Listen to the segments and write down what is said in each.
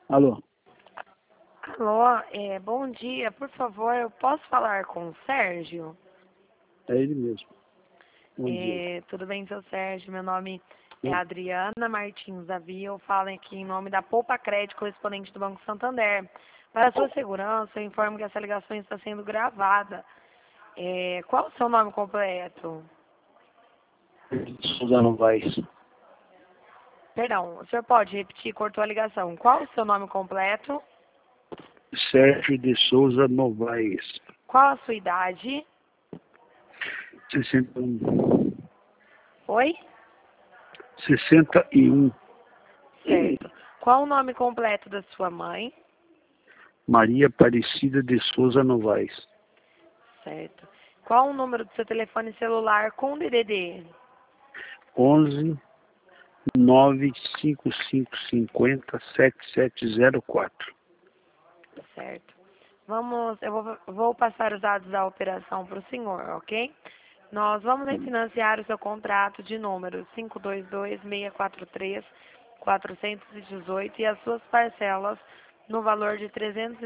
Alô, Alô, bom dia. Por favor, eu posso falar com o Sérgio? é ele mesmo. Bom dia. Tudo bem, seu Sérgio? Meu nome é Oi. Adriana Martins Davi. Eu falo aqui em nome da Poupa Crédito, correspondente do Banco Santander. Para sua segurança, eu informo que essa ligação está sendo gravada. Qual o seu nome completo? Souza Novaes. Perdão, o senhor pode repetir? Cortou a ligação. Qual o seu nome completo? Sérgio de Souza Novaes. Qual a sua idade? 61. Oi? 61. Certo. Qual o nome completo da sua mãe? Maria Aparecida de Souza Novaes. Certo. Qual o número do seu telefone celular com DDD? 11 95550 7704. Certo. Eu vou passar os dados da operação para o senhor, ok? Nós vamos refinanciar o seu contrato de número 522-643-418 e as suas parcelas no valor de R$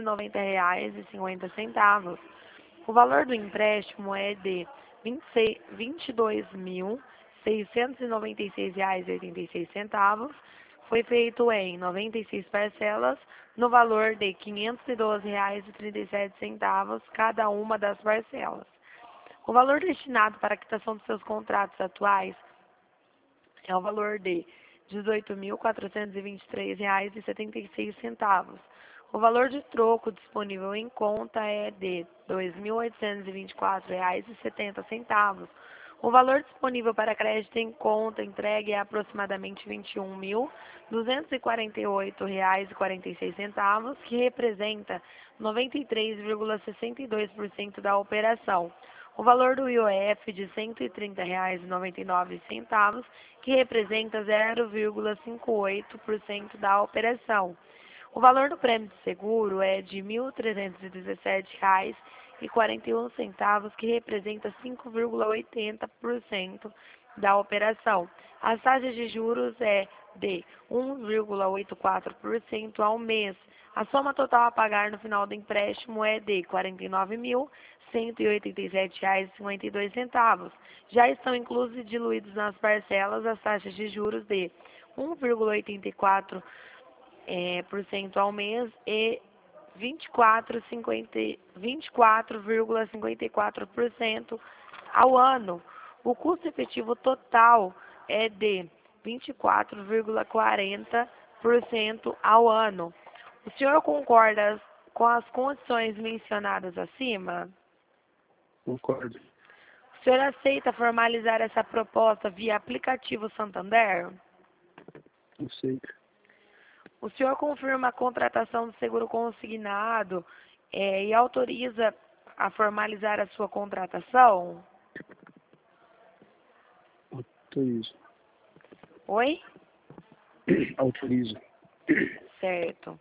390,50. O valor do empréstimo é de R$ 22.696,86. Foi feito em 96 parcelas, no valor de R$ 512,37, cada uma das parcelas. O valor destinado para a quitação dos seus contratos atuais é o valor de R$ 18.423,76. O valor de troco disponível em conta é de R$ 2.824,70. O valor disponível para crédito em conta entregue é aproximadamente R$ 21.248,46, que representa 93,62% da operação. O valor do IOF de R$ 130,99, que representa 0,58% da operação. O valor do prêmio de seguro é de R$ 1.317,41, que representa 5,80% da operação. As taxas de juros é de 1,84% ao mês. A soma total a pagar no final do empréstimo é de R$ 49.187,52. Já estão inclusos e diluídos nas parcelas as taxas de juros de 1,84% ao mês e 24,54% ao ano. O custo efetivo total é de 24,40% ao ano. O senhor concorda com as condições mencionadas acima? Concordo. O senhor aceita formalizar essa proposta via aplicativo Santander? Não sei. O senhor confirma a contratação do seguro consignado e autoriza a formalizar a sua contratação? Autorizo. Oi? Autorizo. Certo.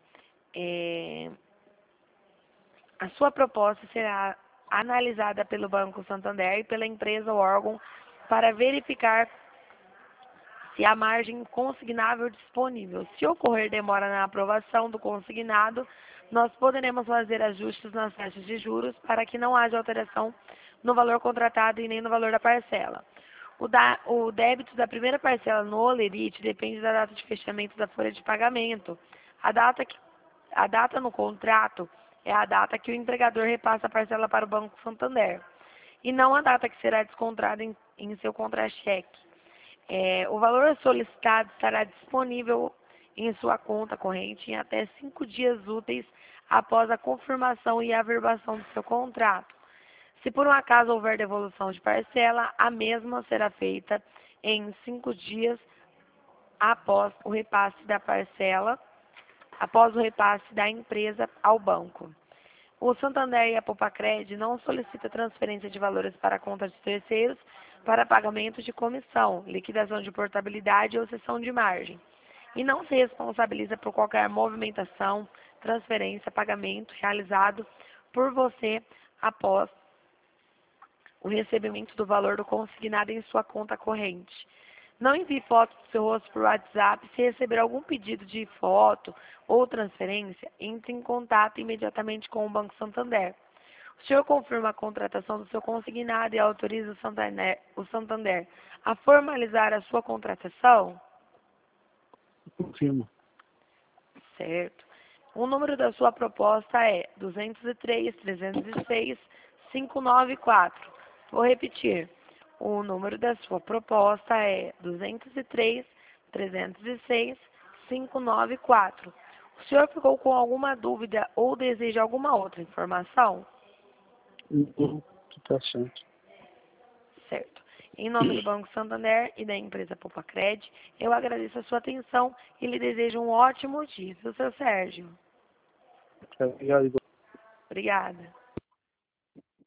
A sua proposta será analisada pelo Banco Santander e pela empresa ou órgão para verificar se há margem consignável disponível. Se ocorrer demora na aprovação do consignado, nós poderemos fazer ajustes nas taxas de juros para que não haja alteração no valor contratado e nem no valor da parcela. O débito da primeira parcela no Olerite depende da data de fechamento da folha de pagamento. A data no contrato é a data que o empregador repassa a parcela para o Banco Santander, e não a data que será descontada em seu contra-cheque. O valor solicitado estará disponível em sua conta corrente em até 5 dias úteis após a confirmação e averbação do seu contrato. Se por um acaso houver devolução de parcela, a mesma será feita em 5 dias após o repasse da empresa ao banco. O Santander e a Popacred não solicitam transferência de valores para a conta de terceiros para pagamento de comissão, liquidação de portabilidade ou cessão de margem, e não se responsabiliza por qualquer movimentação, transferência, pagamento realizado por você após o recebimento do valor do consignado em sua conta corrente. Não envie foto do seu rosto por WhatsApp. Se receber algum pedido de foto ou transferência, entre em contato imediatamente com o Banco Santander. O senhor confirma a contratação do seu consignado e autoriza o Santander a formalizar a sua contratação? Confirmo. Certo. O número da sua proposta é 203-306-594. Vou repetir. O número da sua proposta é 203-306-594. O senhor ficou com alguma dúvida ou deseja alguma outra informação? Não, tá certo. Certo. Em nome do Banco Santander e da empresa Popacred, eu agradeço a sua atenção e lhe desejo um ótimo dia. Seu Sérgio. Obrigado. Obrigada.